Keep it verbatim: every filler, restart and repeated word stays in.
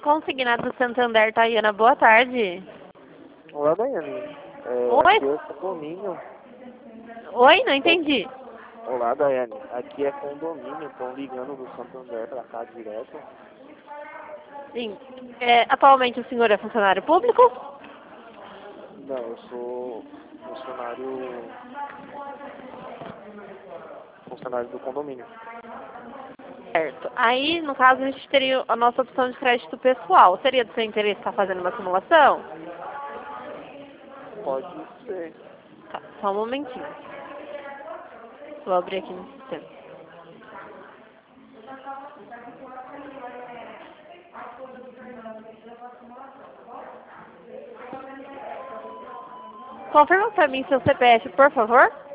Consignado do Santander, Tayana, boa tarde. Olá, Daiane. É, Oi? aqui é condomínio. Oi, não entendi. Olá, Daiane. Aqui é condomínio. Estão ligando do Santander pra cá direto. Sim. É, atualmente o senhor é funcionário público? Não, eu sou funcionário... Funcionário do condomínio. Certo. Aí, no caso, a gente teria a nossa opção de crédito pessoal. Seria do seu interesse estar fazendo uma simulação? Pode ser. Tá, só um momentinho. Vou abrir aqui no sistema. Confirma pra mim seu C P F, por favor.